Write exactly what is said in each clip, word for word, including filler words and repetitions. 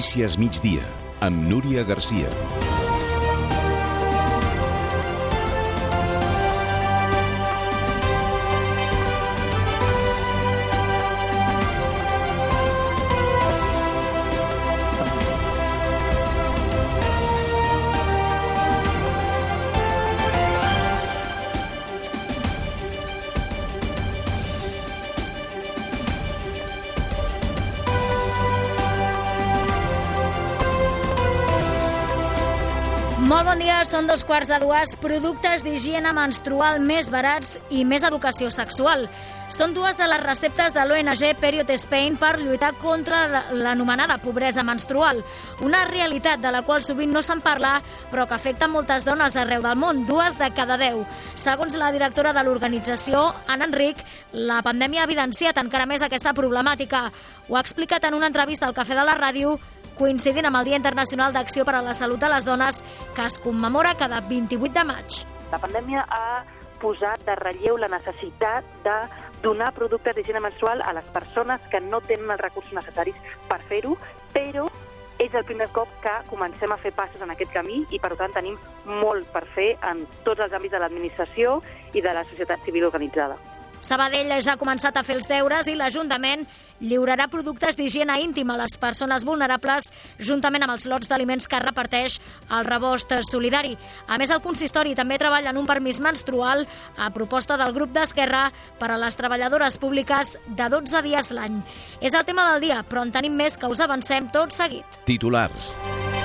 Notícies migdia, amb Núria Garcia. Molt bon dia, són dos quarts de dues. Productes d'higiene menstrual més barats i més educació sexual. Són dues de les receptes de l'O N G Period Spain per lluitar contra l'anomenada pobresa menstrual. Una realitat de la qual sovint no se'n parla, però que afecta moltes dones arreu del món, dues de cada deu. Segons la directora de l'organització, Anna Enric, la pandèmia ha evidenciat encara més aquesta problemàtica. Ho ha explicat en una entrevista al Cafè de la Ràdio, coincidint amb el Dia Internacional d'Acció per a la Salut de les Dones, que es commemora cada vint-i-vuit de maig. La pandèmia ha posat de relleu la necessitat de donar productes d'higiene menstrual a les persones que no tenen els recursos necessaris per fer-ho, però és el primer cop que comencem a fer passos en aquest camí i, per tant, tenim molt per fer en tots els àmbits de l'administració i de la societat civil organitzada. Sabadell ja ha començat a fer els deures i l'Ajuntament lliurarà productes d'higiene íntima a les persones vulnerables juntament amb els lots d'aliments que reparteix el Rebost Solidari. A més, el consistori també treballa en un permís menstrual a proposta del grup d'Esquerra per a les treballadores públiques de dotze dies l'any. És el tema del dia, però en tenim més que us avancem tot seguit. Titulars.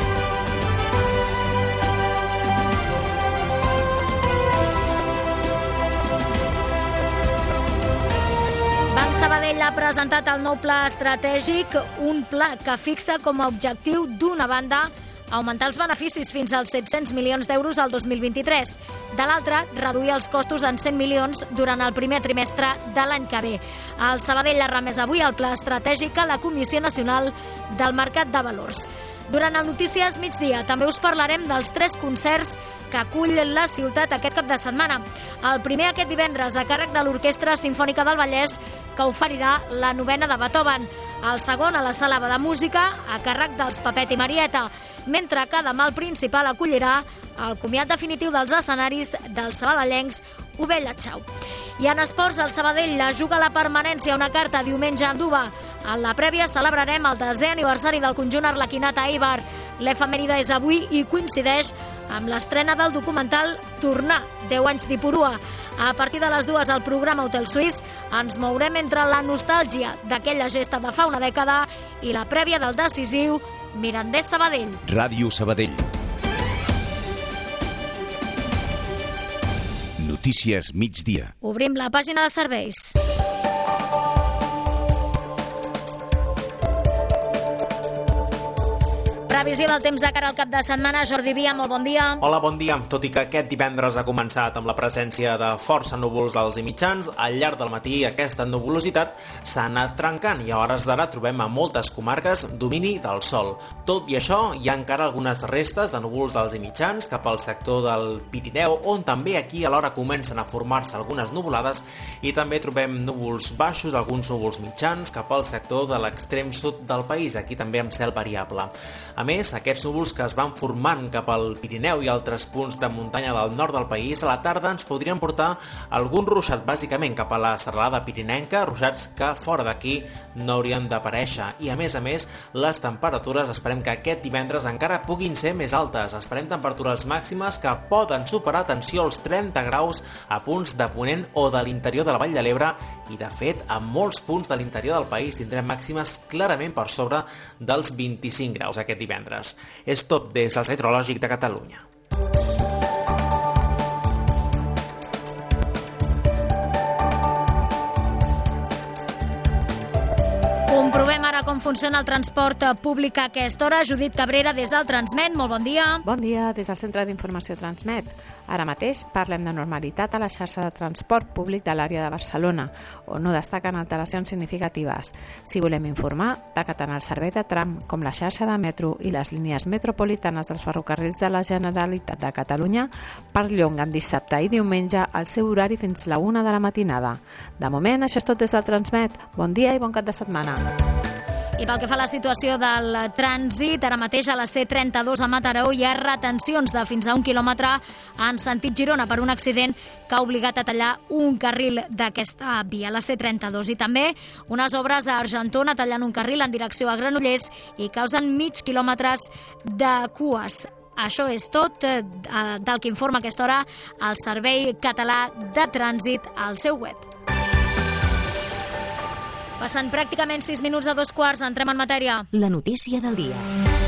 Sabadell ha presentat el nou pla estratègic, un pla que fixa com a objectiu, d'una banda, augmentar els beneficis fins als set-cents milions d'euros al dos mil vint-i-tres. De l'altra, reduir els costos en cent milions durant el primer trimestre de l'any que ve. El Sabadell ha remès avui el pla estratègic a la Comissió Nacional del Mercat de Valors. Durant el Notícies Migdia també us parlarem dels tres concerts que acull la ciutat aquest cap de setmana. El primer aquest divendres a càrrec de l'Orquestra Simfònica del Vallès, que oferirà la novena de Beethoven. El segon a la Sala de Música, a càrrec dels Pepet i Marieta, mentre que demà el principal acollirà el comiat definitiu dels escenaris dels sabadellencs Ovella Txau. I en esports, el Sabadell la juga la permanència, una carta diumenge a Anduba. En la prèvia celebrarem el desè aniversari del conjunt arlequinat a Eibar. L'efemèride és avui i coincideix amb l'estrena del documental Tornar, deu anys d'Ipurua. A partir de les dues al programa Hotel Suís ens mourem entre la nostàlgia d'aquella gesta de fa una dècada i la prèvia del decisiu Mirandés Sabadell. Ràdio Sabadell. Notícies migdia. Obrim la pàgina de serveis. Previsió del temps de cara al cap de setmana. Jordi Via, molt bon dia. Hola, bon dia. Tot i que aquest divendres ha començat amb la presència de força núvols alts i mitjans, al llarg del matí aquesta nuvolositat s'ha anat trencant i a hores d'ara trobem a moltes comarques domini del sol. Tot i això, hi ha encara algunes restes de núvols alts i mitjans cap al sector del Pirineu, on també aquí alhora comencen a formar-se algunes nuvolades, i també trobem núvols baixos, alguns núvols mitjans cap al sector de l'extrem sud del país, aquí també amb cel variable. A més, aquests núvols que es van formant cap al Pirineu i altres punts de muntanya del nord del país, a la tarda ens podrien portar algun ruixat, bàsicament cap a la serralada pirinenca, ruixats que fora d'aquí no haurien d'aparèixer. I a més a més, les temperatures esperem que aquest divendres encara puguin ser més altes. Esperem temperatures màximes que poden superar, atenció, els trenta graus a punts de Ponent o de l'interior de la Vall de l'Ebre, i de fet, a molts punts de l'interior del país tindrem màximes clarament per sobre dels vint-i-cinc graus aquest divendres. És tot des del Servei Meteorològic de Catalunya. Comprovem ara com funciona el transport públic a aquesta hora. Judit Cabrera, des del Transmet, molt bon dia. Bon dia, des del Centre d'Informació Transmet. Ara mateix parlem de normalitat a la xarxa de transport públic de l'àrea de Barcelona, on no destaquen alteracions significatives. Si volem informar de que tant el servei de tram com la xarxa de metro i les línies metropolitanes dels ferrocarrils de la Generalitat de Catalunya perllonguen dissabte i diumenge el seu horari fins la una de la matinada. De moment, això és tot des del Transmet. Bon dia i bon cap de setmana. I pel que fa a la situació del trànsit, ara mateix a la C trenta-dos a Mataró hi ha retencions de fins a un quilòmetre en sentit Girona per un accident que ha obligat a tallar un carril d'aquesta via, la C trenta-dos. I també unes obres a Argentona tallant un carril en direcció a Granollers i causen mig quilòmetres de cues. Això és tot eh, del que informa a aquesta hora el Servei Català de Trànsit al seu web. Passant pràcticament sis minuts a dos quarts, entrem en matèria. La notícia del dia.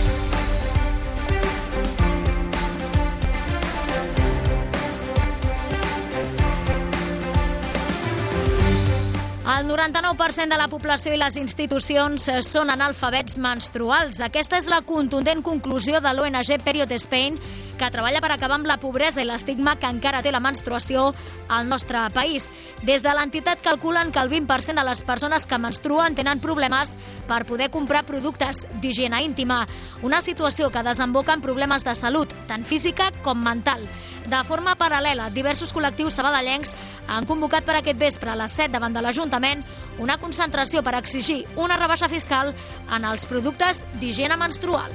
El noranta-nou per cent de la població i les institucions són analfabets menstruals. Aquesta és la contundent conclusió de l'O N G Period Spain, que treballa per acabar amb la pobresa i l'estigma que encara té la menstruació al nostre país. Des de l'entitat calculen que el vint per cent de les persones que menstruen tenen problemes per poder comprar productes d'higiene íntima, una situació que desemboca en problemes de salut, tant física com mental. De forma paral·lela, diversos col·lectius sabadellencs han convocat per aquest vespre a les set davant de l'Ajuntament una concentració per exigir una rebaixa fiscal en els productes d'higiene menstrual.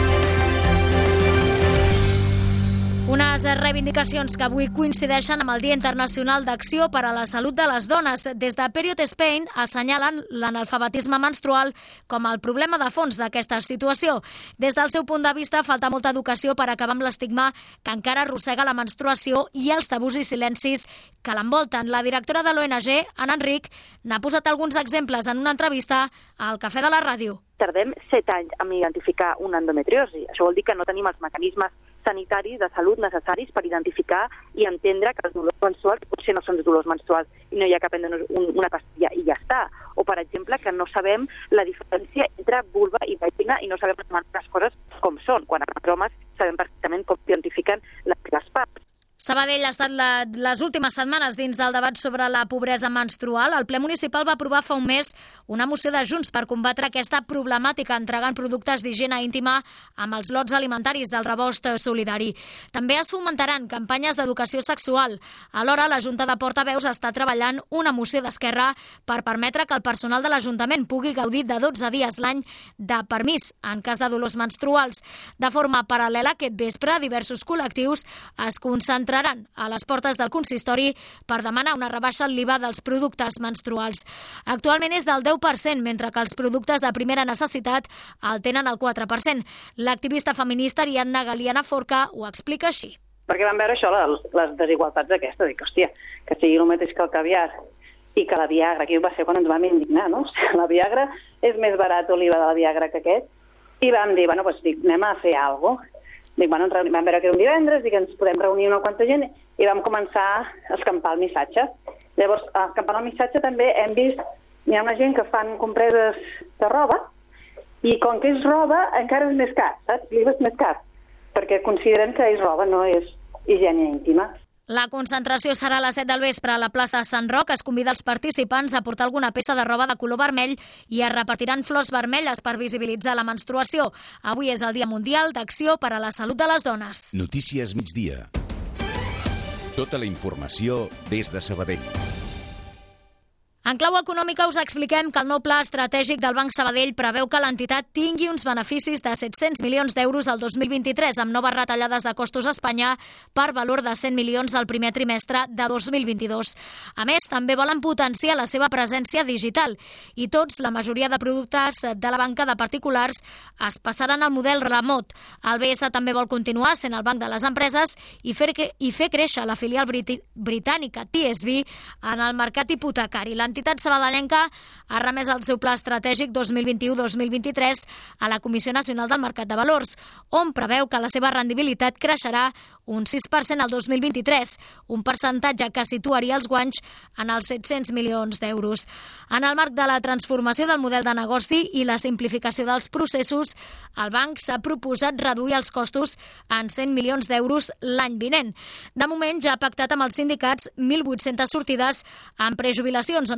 Unes reivindicacions que avui coincideixen amb el Dia Internacional d'Acció per a la Salut de les Dones. Des de Period Spain assenyalen l'analfabetisme menstrual com el problema de fons d'aquesta situació. Des del seu punt de vista, falta molta educació per acabar amb l'estigma que encara arrossega la menstruació i els tabús i silencis que l'envolten. La directora de l'O N G, Anna Enric, n'ha posat alguns exemples en una entrevista al Cafè de la Ràdio. Tardem set anys en identificar una endometriosi. Això vol dir que no tenim els mecanismes sanitaris de salut necessaris per identificar i entendre que els dolors menstruals potser no són dolors menstruals i no hi ha que prendre una pastilla i ja està. O, per exemple, que no sabem la diferència entre vulva i vagina i no sabem les coses com són, quan els homes sabem perfectament com identifiquen les parts. Sabadell ha estat la, les últimes setmanes dins del debat sobre la pobresa menstrual. El ple municipal va aprovar fa un mes una moció de Junts per combatre aquesta problemàtica entregant productes d'higiene íntima amb els lots alimentaris del rebost solidari. També es fomentaran campanyes d'educació sexual. Alhora, la Junta de Portaveus està treballant una moció d'Esquerra per permetre que el personal de l'Ajuntament pugui gaudir de dotze dies l'any de permís en cas de dolors menstruals. De forma paral·lela, aquest vespre, diversos col·lectius es concentren a les portes del consistori per demanar una rebaixa al l'I V A dels productes menstruals. Actualment és del deu per cent, mentre que els productes de primera necessitat el tenen al quatre per cent. L'activista feminista Ariadna Galiana Forca ho explica així. Perquè vam veure això, les desigualtats aquestes, dic, hòstia, que sigui el mateix que el caviar i que la Viagra, aquí va ser quan ens vam indignar, no? La Viagra és més barat l'I V A de la Viagra que aquest, i vam dir, bueno, doncs dic, anem a fer alguna cosa. Dic, bueno, vam veure que era un divendres i que ens podem reunir una quanta gent i vam començar a escampar el missatge. Llavors, escampant el missatge també hem vist, hi ha una gent que fan compreses de roba i com que és roba encara és més car, saps? L'I V A és més car, perquè consideren que és roba, no és higiene íntima. La concentració serà a les set del vespre a la plaça Sant Roc. Es convida els participants a portar alguna peça de roba de color vermell i es repartiran flors vermelles per visibilitzar la menstruació. Avui és el Dia Mundial d'Acció per a la Salut de les Dones. Notícies migdia. Tota la informació des de Sabadell. En clau econòmica us expliquem que el nou pla estratègic del Banc Sabadell preveu que l'entitat tingui uns beneficis de set-cents milions d'euros al dos mil vint-i-tres, amb noves retallades de costos a Espanya per valor de cent milions al primer trimestre de dos mil vint-i-dos. A més, també volen potenciar la seva presència digital i tots, la majoria de productes de la banca de particulars, es passaran al model remot. El B S també vol continuar sent el banc de les empreses i fer, i fer créixer la filial brit britànica T S B en el mercat hipotecari. L'entitat sabadellenca ha remès el seu pla estratègic dos mil vint-i-u dos mil vint-i-tres a la Comissió Nacional del Mercat de Valors, on preveu que la seva rendibilitat creixerà un sis per cent al dos mil vint-i-tres, un percentatge que situaria els guanys en els set-cents milions d'euros. En el marc de la transformació del model de negoci i la simplificació dels processos, el banc s'ha proposat reduir els costos en cent milions d'euros l'any vinent. De moment ja ha pactat amb els sindicats mil vuit-centes sortides en prejubilacions, on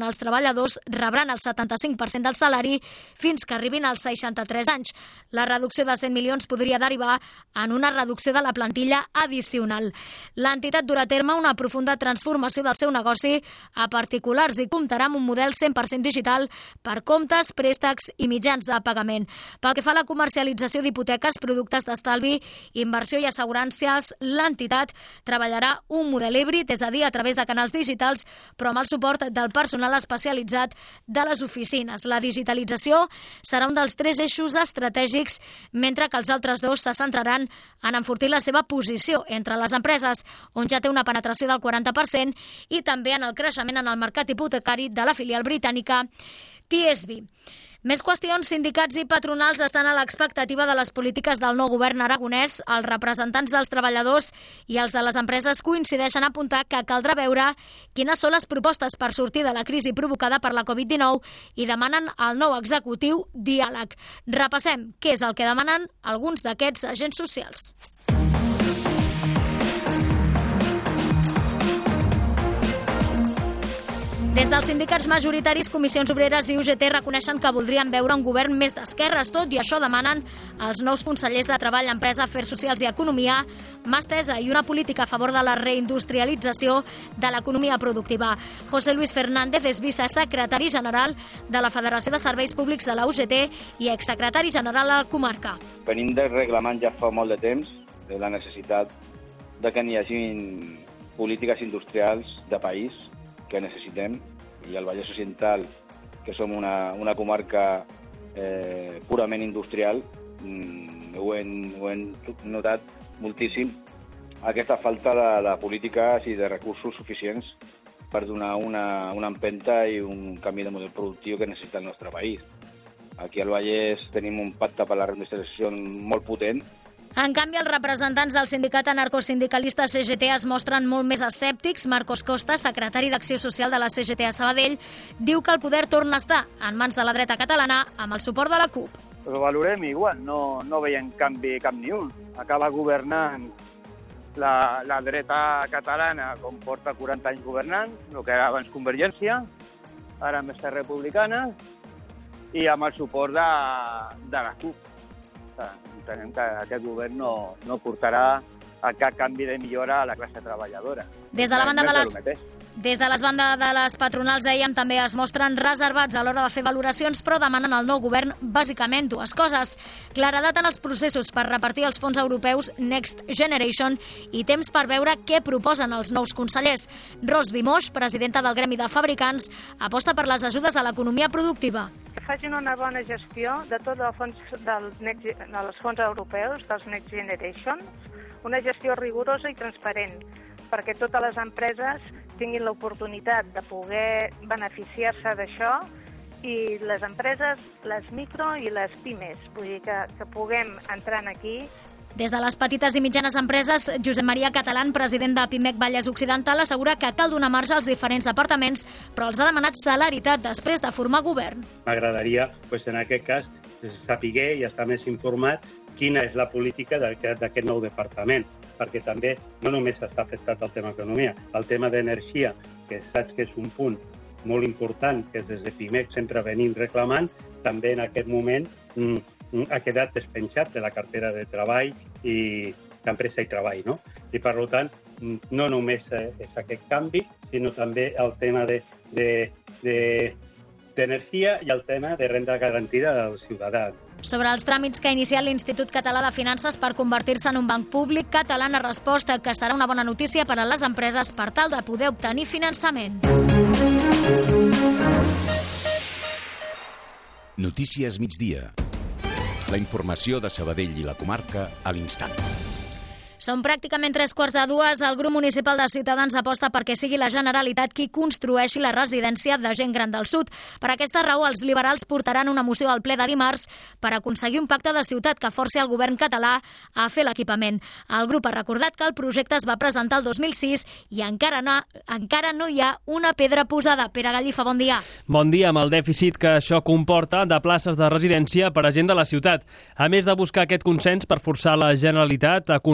els treballadors rebran el setanta-cinc per cent del salari fins que arribin als seixanta-tres anys. La reducció de cent milions podria derivar en una reducció de la plantilla addicional. L'entitat durà a terme una profunda transformació del seu negoci a particulars i comptarà amb un model cent per cent digital per comptes, préstecs i mitjans de pagament. Pel que fa a la comercialització d'hipoteques, productes d'estalvi, inversió i assegurances, l'entitat treballarà un model híbrid, és a dir, a través de canals digitals, però amb el suport del personal especialitzat de les oficines. La digitalització serà un dels tres eixos estratègics, mentre que els altres dos se centraran en enfortir la seva posició entre les empreses, on ja té una penetració del quaranta per cent, i també en el creixement en el mercat hipotecari de la filial britànica T S B. Més qüestions, sindicats i patronals estan a l'expectativa de les polítiques del nou govern aragonès. Els representants dels treballadors i els de les empreses coincideixen a apuntar que caldrà veure quines són les propostes per sortir de la crisi provocada per la covid dinou i demanen al nou executiu diàleg. Repassem què és el que demanen alguns d'aquests agents socials. Des dels sindicats majoritaris, Comissions Obreres i U G T reconeixen que voldrien veure un govern més d'esquerres. Tot i això demanen als nous consellers de Treball, Empresa, Afers Socials i Economia mà estesa i una política a favor de la reindustrialització de l'economia productiva. José Luis Fernández és vicesecretari general de la Federació de Serveis Públics de la U G T i exsecretari general a la comarca. Venim de reclamant ja fa molt de temps de la necessitat de que n'hi hagi polítiques industrials de país que necessitem, i al Vallès Occidental, que som una, una comarca eh, purament industrial, mm, ho, hem, ho hem notat moltíssim, aquesta falta de, de polítiques i de recursos suficients per donar una, una empenta i un canvi de model productiu que necessita el nostre país. Aquí al Vallès tenim un pacte per la reindustrialització molt potent. En canvi, els representants del sindicat anarcosindicalista C G T es mostren molt més escèptics. Marcos Costa, secretari d'Acció Social de la C G T a Sabadell, diu que el poder torna a estar en mans de la dreta catalana amb el suport de la CUP. Ho valorem igual, no, no veiem canvi cap ni un. Acaba governant la, la dreta catalana, com porta quaranta anys governant, el que era abans Convergència, ara amb Esquerra Republicana, i amb el suport de, de la CUP. Entenem que aquest govern no, no portarà a cap canvi de millora a la classe treballadora. Des de la banda de les, des de les bandes de les patronals, dèiem, també es mostren reservats a l'hora de fer valoracions, però demanen al nou govern bàsicament dues coses: claredat en els processos per repartir els fons europeus Next Generation i temps per veure què proposen els nous consellers. Ros Vimoix, presidenta del Gremi de Fabricants, aposta per les ajudes a l'economia productiva. Facin una bona gestió de tots els fons, del Next, dels fons europeus, dels Next Generation, una gestió rigorosa i transparent, perquè totes les empreses tinguin l'oportunitat de poder beneficiar-se d'això, i les empreses, les micro i les pimes, vull dir que, que puguem entrar aquí. Des de les petites i mitjanes empreses, Josep Maria Catalán, president de Pimec Vallès Occidental, assegura que cal donar marge als diferents departaments, però els ha demanat celeritat després de formar govern. M'agradaria, pues, en aquest cas, saber i estar més informat quina és la política d'aquest nou departament, perquè també no només està afectat el tema economia, el tema d'energia, que saps que és un punt molt important, que des de Pimec sempre venim reclamant, també en aquest moment mm, ha quedat despenjat de la cartera de treball i d'empresa i treball, no? I per tant, no només és aquest canvi, sinó també el tema de, de, de, d'energia i el tema de renda garantida del ciutadà. Sobre els tràmits que ha iniciat l'Institut Català de Finances per convertir-se en un banc públic, Català ha respost que serà una bona notícia per a les empreses per tal de poder obtenir finançament. Notícies migdia. La informació de Sabadell i la comarca a l'instant. Són pràcticament tres quarts de dues. El grup municipal de Ciutadans aposta perquè sigui la Generalitat qui construeixi la residència de gent gran del sud. Per aquesta raó, els liberals portaran una moció al ple de dimarts per aconseguir un pacte de ciutat que forci el govern català a fer l'equipament. El grup ha recordat que el projecte es va presentar el dos mil sis i encara no, encara no hi ha una pedra posada. Pere Gallifa, bon dia. Bon dia. Amb el dèficit que això comporta de places de residència per a gent de la ciutat. A més de buscar aquest consens per forçar la Generalitat a construir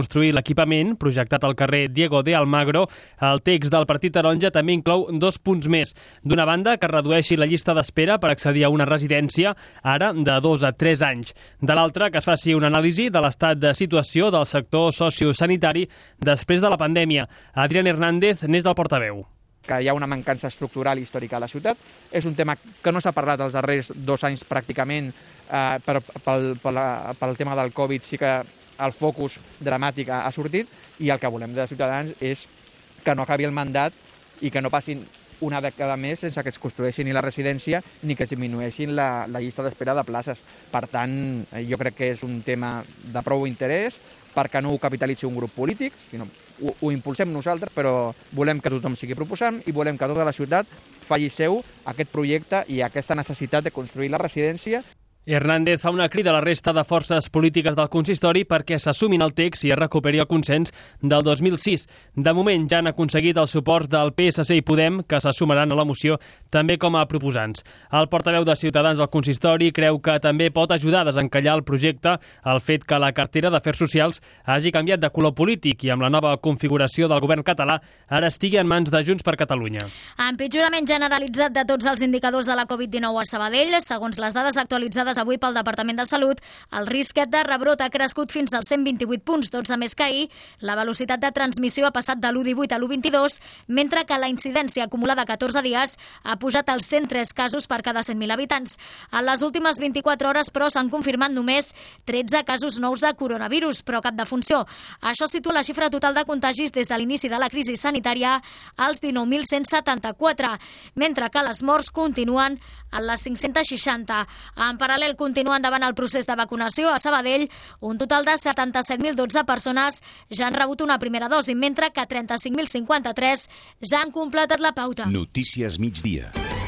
l'equipament, projectat al carrer Diego de Almagro, el text del Partit Taronja també inclou dos punts més. D'una banda, que redueixi la llista d'espera per accedir a una residència, ara de dos a tres anys. De l'altra, que es faci una anàlisi de l'estat de situació del sector sociosanitari després de la pandèmia. Adrián Hernández n'és del portaveu. Que hi ha una mancança estructural històrica a la ciutat. És un tema que no s'ha parlat els darrers dos anys pràcticament, eh, per, pel, pel, pel tema del Covid sí que el focus dramàtic ha, ha sortit, i el que volem de Ciutadans és que no acabi el mandat i que no passin una dècada més sense que es construeixi ni la residència ni que es disminueixin la, la llista d'espera de places. Per tant, jo crec que és un tema de prou interès perquè no ho capitalitzi un grup polític, sinó ho, ho impulsem nosaltres, però volem que tothom sigui proposant i volem que tota la ciutat faci seu aquest projecte i aquesta necessitat de construir la residència. Hernández fa una crida a la resta de forces polítiques del consistori perquè s'assumin el text i es recuperi el consens del dos mil sis. De moment ja han aconseguit el suport del P S C i Podem, que s'assumiran a la moció també com a proposants. El portaveu de Ciutadans al consistori creu que també pot ajudar a desencallar el projecte el fet que la cartera d'Afers Socials hagi canviat de color polític i amb la nova configuració del govern català ara estigui en mans de Junts per Catalunya. Empitjorament generalitzat de tots els indicadors de la Covid dinou a Sabadell. Segons les dades actualitzades avui pel Departament de Salut, el risc de rebrot ha crescut fins als cent vint-i-vuit punts, dotze més que ahir. La velocitat de transmissió ha passat de l'u coma divuit a l'u coma vint-i-dos, mentre que la incidència acumulada a catorze dies ha pujat als cent tres casos per cada cent mil habitants. En les últimes vint-i-quatre hores, però, s'han confirmat només tretze casos nous de coronavirus, però cap defunció. Això situa la xifra total de contagis des de l'inici de la crisi sanitària als dinou mil cent setanta-quatre, mentre que les morts continuen en les cinc-cents seixanta. En paral·lel, continua endavant el procés de vacunació a Sabadell. Un total de setanta-set mil dotze persones ja han rebut una primera dosi, mentre que trenta-cinc mil cinquanta-tres ja han completat la pauta. Notícies migdia.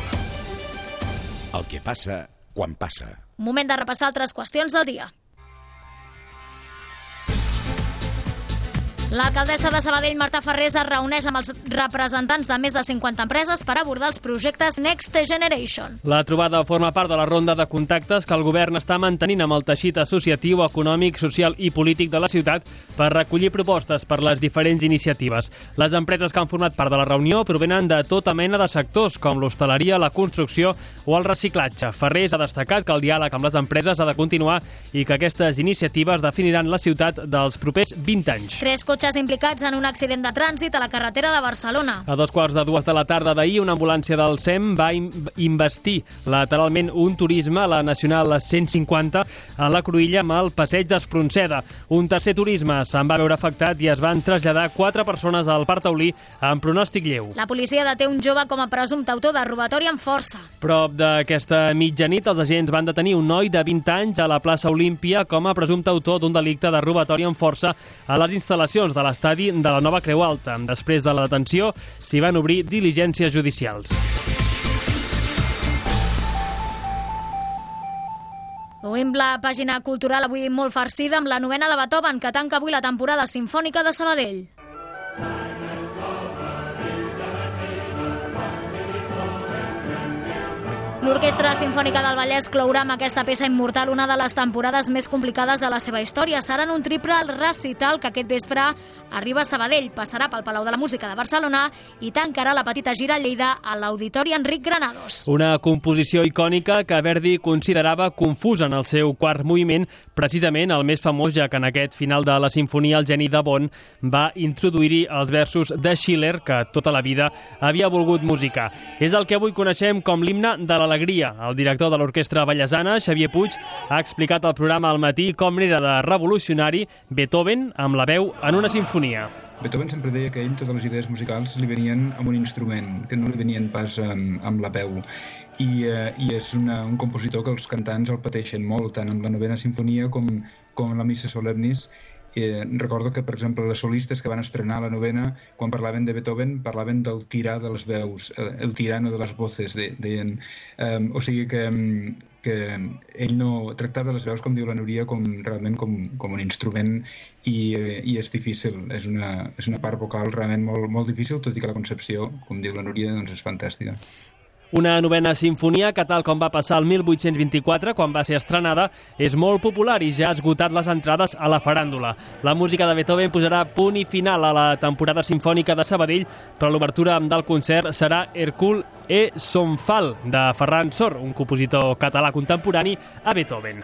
El que passa quan passa. Moment de repassar altres qüestions del dia. L'alcaldessa de Sabadell, Marta Ferrés, es reuneix amb els representants de més de cinquanta empreses per abordar els projectes Next Generation. La trobada forma part de la ronda de contactes que el govern està mantenint amb el teixit associatiu, econòmic, social i polític de la ciutat per recollir propostes per les diferents iniciatives. Les empreses que han format part de la reunió provenen de tota mena de sectors, com l'hostaleria, la construcció o el reciclatge. Ferrés ha destacat que el diàleg amb les empreses ha de continuar i que aquestes iniciatives definiran la ciutat dels propers vint anys. Tres cotxes implicats en un accident de trànsit a la carretera de Barcelona. A dos quarts de dues de la tarda d'ahir, una ambulància del S E M va investir lateralment un turisme a la Nacional cent cinquanta a la Cruïlla amb el passeig d'Espronceda. Un tercer turisme se'n va veure afectat i es van traslladar quatre persones al Parc Taulí amb pronòstic lleu. La policia deté un jove com a presumpte autor de robatori amb força. Prop d'aquesta mitjanit, els agents van detenir un noi de vint anys a la plaça Olímpia com a presumpte autor d'un delicte de robatori amb força a les instal·lacions de l'estadi de la Nova Creu Alta. Després de la detenció, s'hi van obrir diligències judicials. Obrim la pàgina cultural avui molt farcida amb la novena de Beethoven, que tanca avui la temporada simfònica de Sabadell. L'Orquestra Simfònica del Vallès clourà amb aquesta peça immortal una de les temporades més complicades de la seva història. Seran un triple recital que aquest vespre arriba a Sabadell, passarà pel Palau de la Música de Barcelona i tancarà la petita gira a Lleida a l'Auditori Enric Granados. Una composició icònica que Verdi considerava confusa en el seu quart moviment, precisament el més famós, ja que en aquest final de la sinfonia el geni de Bonn va introduir-hi els versos de Schiller, que tota la vida havia volgut musicar. És el que avui coneixem com l'himne de l'alegria. El director de l'Orquestra Vallesana, Xavier Puig, ha explicat al programa al matí com n'era de revolucionari Beethoven amb la veu en una sinfonia. Beethoven sempre deia que a ell totes les idees musicals li venien amb un instrument, que no li venien pas amb, amb la veu. I, eh, i és una, un compositor que els cantants el pateixen molt, tant amb la novena sinfonia com, com amb la Missa Solemnis. Eh, recordo que, per exemple, les solistes que van estrenar la novena, quan parlaven de Beethoven, parlaven del tirà de les veus, el, el tirano de les voces, de, deien. Um, o sigui que, que ell no tractava les veus, com diu la Núria, com, realment com, com un instrument i, i és difícil. És una, és una part vocal realment molt, molt difícil, tot i que la concepció, com diu la Núria, doncs és fantàstica. Una novena sinfonia que, tal com va passar el mil vuit-cents vint-i-quatre, quan va ser estrenada, és molt popular i ja ha esgotat les entrades a la faràndula. La música de Beethoven posarà punt i final a la temporada sinfònica de Sabadell, però l'obertura del concert serà Hercule e son Fall, de Ferran Sor, un compositor català contemporani a Beethoven.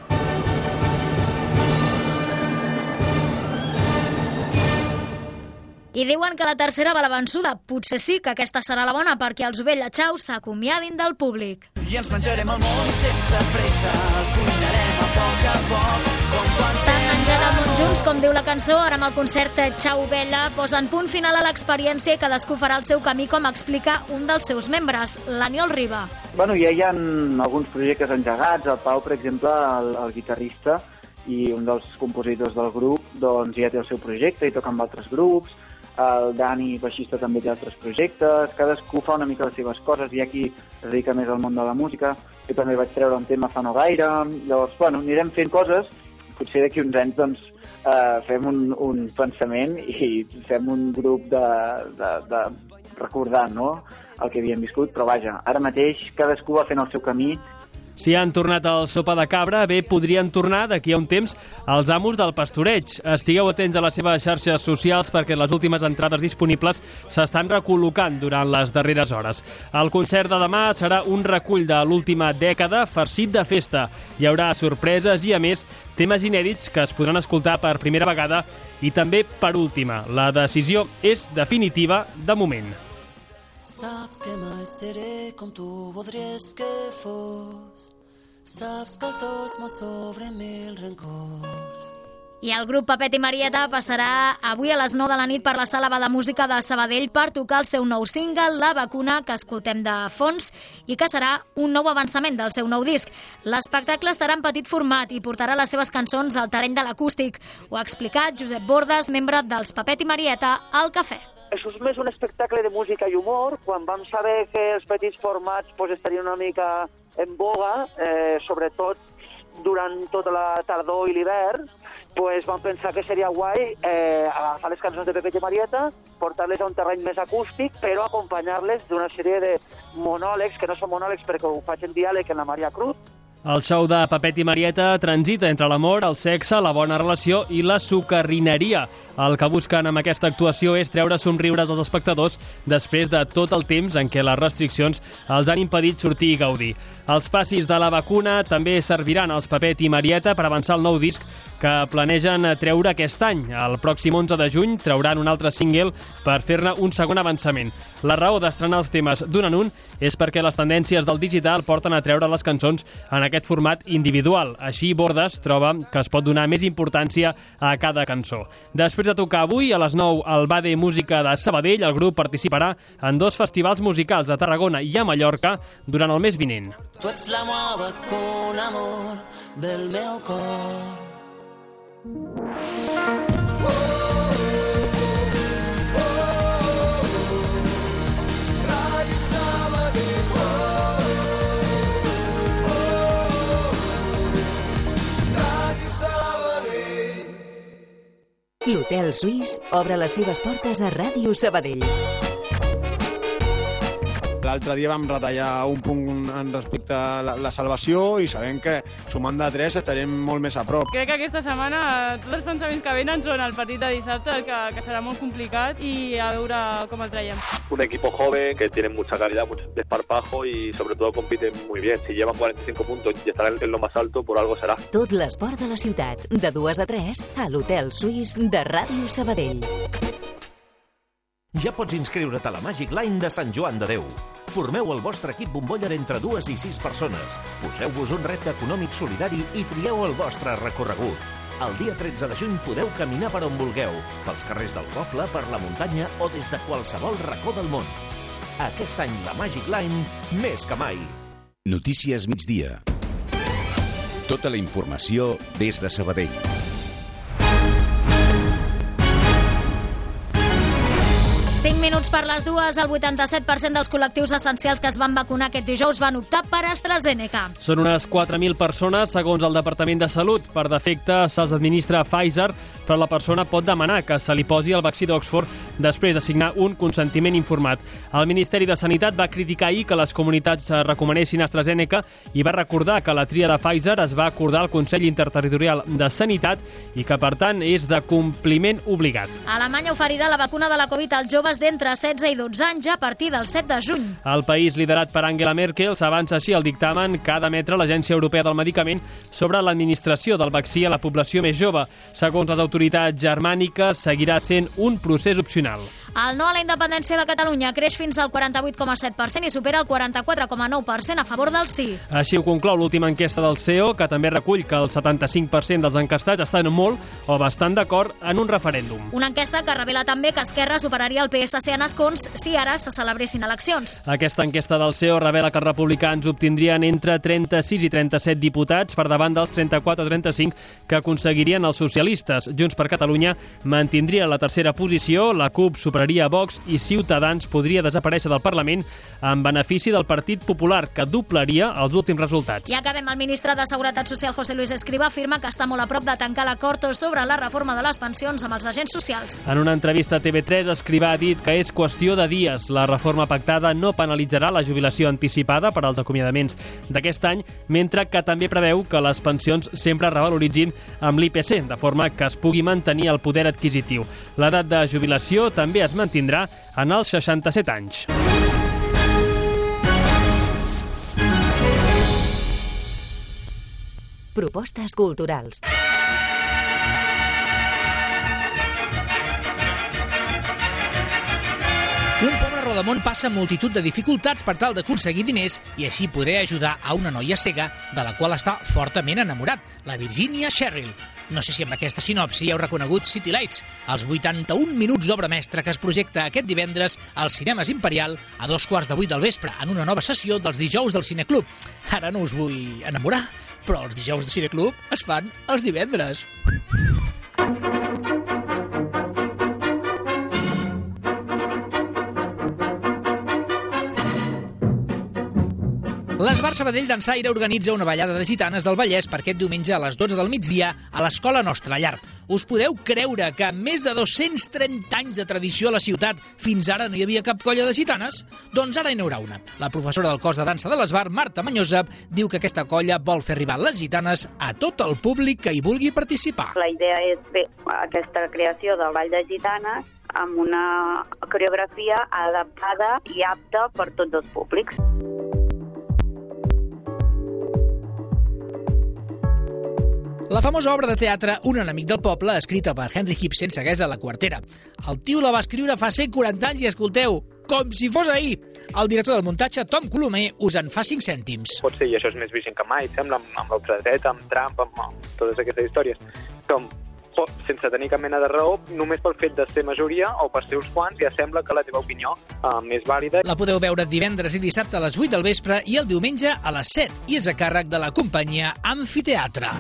I diuen que la tercera va la vençuda. Potser sí que aquesta serà la bona, perquè els Ovella Chao s'acomiadin del públic. I ens menjarem el món sense pressa, cuinarem a poc a poc, com quan... S'han menjat el món junts, com diu la cançó. Ara amb el concert Chao Ovella posen punt final a l'experiència i cadascú farà el seu camí, com explica un dels seus membres, l'Aniol Riba. Bueno, ja hi ha alguns projectes engegats. El Pau, per exemple, el, el guitarrista i un dels compositors del grup, doncs ja té el seu projecte i toca amb altres grups. El Dani, baixista, també té altres projectes, cadascú fa una mica les seves coses, hi ha qui es dedica més al món de la música, jo també vaig treure un tema fa no gaire, llavors, bueno, anirem fent coses, potser d'aquí uns anys, doncs, eh, fem un, un pensament i fem un grup de, de, de recordar, no?, el que havíem viscut, però vaja, ara mateix cadascú va fent el seu camí. Si han tornat al sopa de cabra, bé, podrien tornar d'aquí a un temps els amos del pastoreig. Estigueu atents a les seves xarxes socials perquè les últimes entrades disponibles s'estan recol·locant durant les darreres hores. El concert de demà serà un recull de l'última dècada farcit de festa. Hi haurà sorpreses i, a més, temes inèdits que es podran escoltar per primera vegada i també per última. La decisió és definitiva de moment. Saps que mai seré com tu voldries que fos. Saps que els dos mos sobre mil rencors. I el grup Pepet i Marieta passarà avui a les nou de la nit per la Sala de Música de Sabadell per tocar el seu nou single, La Vacuna, que escoltem de fons i que serà un nou avançament del seu nou disc. L'espectacle estarà en petit format i portarà les seves cançons al terreny de l'acústic. Ho ha explicat Josep Bordes, membre dels Pepet i Marieta, al Cafè. Això és més un espectacle de música i humor. Quan vam saber que els petits formats pues, estarien una mica en boga, eh, sobretot durant tota la tardor i l'hivern, pues, vam pensar que seria guai eh, agafar les cançons de Pepet i Marieta, portar-les a un terreny més acústic, però acompanyar-les d'una sèrie de monòlegs, que no són monòlegs perquè ho faig en diàleg en la Maria Cruz. El show de Pepet i Marieta transita entre l'amor, el sexe, la bona relació i la sucarrineria. El que busquen amb aquesta actuació és treure somriures als espectadors després de tot el temps en què les restriccions els han impedit sortir i gaudir. Els passis de La Vacuna també serviran als Pepet i Marieta per avançar el nou disc que planegen treure aquest any. El pròxim onze de juny trauran un altre single per fer-ne un segon avançament. La raó d'estrenar els temes d'un en un és perquè les tendències del digital porten a treure les cançons en aquest format individual. Així, Bordes troba que es pot donar més importància a cada cançó. Després de tocar avui a les nou al Bade Música de Sabadell, el grup participarà en dos festivals musicals a Tarragona i a Mallorca durant el mes vinent. Tu ets la meva vacuna, amor, del meu cor. L'Hotel Suís obre les seves portes a Ràdio Sabadell. L'altre dia vam retallar un punt en respecte a la, la salvació i sabem que sumant de tres estarem molt més a prop. Crec que aquesta setmana tots els pensaments que venen són el partit de dissabte, que, que serà molt complicat, i a veure com el traiem. Un equipo joven que tiene mucha calidad, mucho desparpajo y sobre todo compiten muy bien. Si llevan cuarenta y cinco puntos y estarán en lo más alto, por algo será. Tot l'esport de la ciutat, de dues a tres, a l'Hotel Suís de Ràdio Sabadell. Ja pots inscriure't a la Magic Line de Sant Joan de Déu. Formeu el vostre equip bomboller entre dues i sis persones. Poseu-vos un repte econòmic solidari i trieu el vostre recorregut. El dia tretze de juny podeu caminar per on vulgueu, pels carrers del poble, per la muntanya o des de qualsevol racó del món. Aquest any la Magic Line, més que mai. Notícies migdia. Tota la informació des de Sabadell. cinc minuts per les dues, el vuitanta-set per cent dels col·lectius essencials que es van vacunar aquest dijous van optar per AstraZeneca. Són unes quatre mil persones, segons el Departament de Salut. Per defecte se'ls administra Pfizer, però la persona pot demanar que se li posi el vaccí d'Oxford després de signar un consentiment informat. El Ministeri de Sanitat va criticar ahir que les comunitats recomanessin AstraZeneca i va recordar que la tria de Pfizer es va acordar al Consell Interterritorial de Sanitat i que, per tant, és de compliment obligat. Alemanya oferirà la vacuna de la Covid als joves d'entre setze i dotze anys a partir del set de juny. El país liderat per Angela Merkel s'avança així el dictamen que ha d'emetre l'Agència Europea del Medicament sobre l'administració del vaccí a la població més jove. Segons les autoritats germàniques, seguirà sent un procés opcional. El no a la independència de Catalunya creix fins al quaranta-vuit coma set per cent i supera el quaranta-quatre coma nou per cent a favor del sí. Així ho conclou l'última enquesta del C E O, que també recull que el setanta-cinc per cent dels encastats estan molt o bastant d'acord en un referèndum. Una enquesta que revela també que Esquerra superaria el P S C en escons si ara se celebressin eleccions. Aquesta enquesta del C E O revela que els republicans obtindrien entre trenta-sis i trenta-set diputats per davant dels trenta-quatre o trenta-cinc que aconseguirien els socialistes. Junts per Catalunya mantindria la tercera posició, la CUP superaria a Vox i Ciutadans podria desaparèixer del Parlament en benefici del Partit Popular, que doblaria els últims resultats. I acabem. El ministre de Seguretat Social, José Luis Escrivá, afirma que està molt a prop de tancar l'acord sobre la reforma de les pensions amb els agents socials. En una entrevista a T V tres, Escrivá ha dit que és qüestió de dies. La reforma pactada no penalitzarà la jubilació anticipada per als acomiadaments d'aquest any, mentre que també preveu que les pensions sempre revaloritzin amb l'I P C, de forma que es pugui mantenir el poder adquisitiu. L'edat de jubilació també es mantindrà en els seixanta-set anys. Propostes culturals. Un pobre rodamón passa multitud de dificultats per tal d'aconseguir diners i així poder ajudar a una noia cega de la qual està fortament enamorat, la Virginia Sherrill. No sé si amb aquesta sinopsi heu reconegut City Lights, els vuitanta-un minuts d'obra mestra que es projecta aquest divendres als Cinemes Imperial a dos quarts de vuit del vespre en una nova sessió dels dijous del Cineclub. Ara no us vull enamorar, però els dijous del Cineclub es fan els divendres. L'Esbar Sabadell Dansaire organitza una ballada de gitanes del Vallès per aquest diumenge a les dotze del migdia a l'Escola Nostra Llar. Us podeu creure que amb més de dos-cents trenta anys de tradició a la ciutat fins ara no hi havia cap colla de gitanes? Doncs ara hi n'haurà una. La professora del cos de dansa de l'Esbar, Marta Manyosa, diu que aquesta colla vol fer arribar les gitanes a tot el públic que hi vulgui participar. La idea és fer aquesta creació del Ball de Gitanes amb una coreografia adaptada i apta per tots els públics. La famosa obra de teatre Un enemic del poble, escrita per Henry Ibsen, segueix a la quartera. El tio la va escriure fa cent quaranta anys i, escolteu, com si fos ahir. El director del muntatge, Tom Colomer, us en fa cinc cèntims. Pot ser, i això és més vigent que mai, sembla, amb l'ultradreta, amb Trump, amb totes aquestes històries, com sense tenir cap mena de raó, només pel fet de ser majoria o per ser uns quants, ja sembla que la teva opinió uh, és vàlida. La podeu veure divendres i dissabte a les vuit del vespre i el diumenge a les set, i és a càrrec de la companyia Amfiteatre.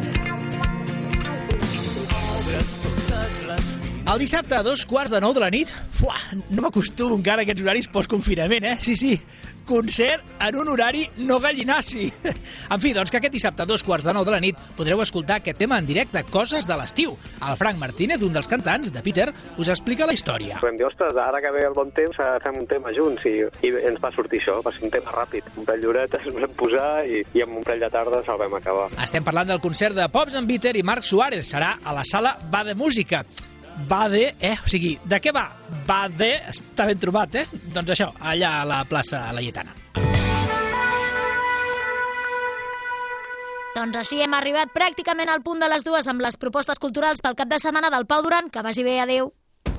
El dissabte a dos quarts de nou de la nit, fuà, no m'acostumo encara a aquests horaris post-confinament, eh? Sí, sí, concert en un horari no gallinaci. En fi, doncs que aquest dissabte a dos quarts de nou de la nit podreu escoltar aquest tema en directe, Coses de l'estiu. El Frank Martínez, un dels cantants, de Peter, us explica la història. Vam dir, ostres, ara que ve el bon temps fem un tema junts i, i ens va sortir això, va ser un tema ràpid. Un parell d'horetes ens vam posar i, i amb un parell de tardes el vam acabar. Estem parlant del concert de Pops and Peter i Marc Suárez. Serà a la sala Bade Música. Bade, eh? O sigui, de què va? Bade, està ben trobat, eh? Doncs això, allà a la plaça Laietana. Doncs així hem arribat pràcticament al punt de les dues amb les propostes culturals pel cap de setmana del Pau Duran. Que vagi bé, adeu.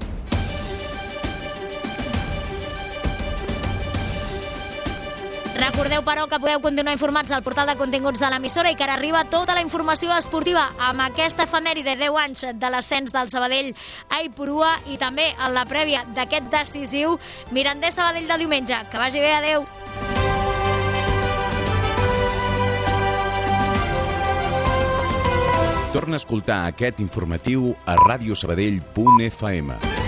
Recordeu, però, que podeu continuar informats al portal de continguts de l'emissora i que ara arriba tota la informació esportiva amb aquesta efemèride de deu anys de l'ascens del Sabadell a Ipurua i també en la prèvia d'aquest decisiu Mirandés Sabadell de diumenge. Que vagi bé, adeu. Torna a escoltar aquest informatiu a radiosabadell punt f m.